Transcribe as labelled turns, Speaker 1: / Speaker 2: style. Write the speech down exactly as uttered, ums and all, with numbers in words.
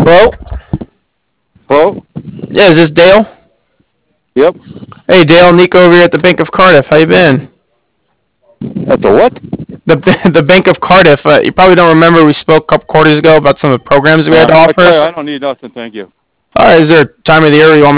Speaker 1: Hello?
Speaker 2: Hello?
Speaker 1: Yeah, is this Dale?
Speaker 2: Yep.
Speaker 1: Hey, Dale, Nico over here at the Bank of Cardiff. How you been?
Speaker 2: At the what?
Speaker 1: The the Bank of Cardiff. Uh, you probably don't remember we spoke a couple quarters ago about some of the programs we had
Speaker 2: Uh,
Speaker 1: to
Speaker 2: I tell
Speaker 1: offer.
Speaker 2: you, I don't need nothing, thank you.
Speaker 1: All right, is there a time of the year you want me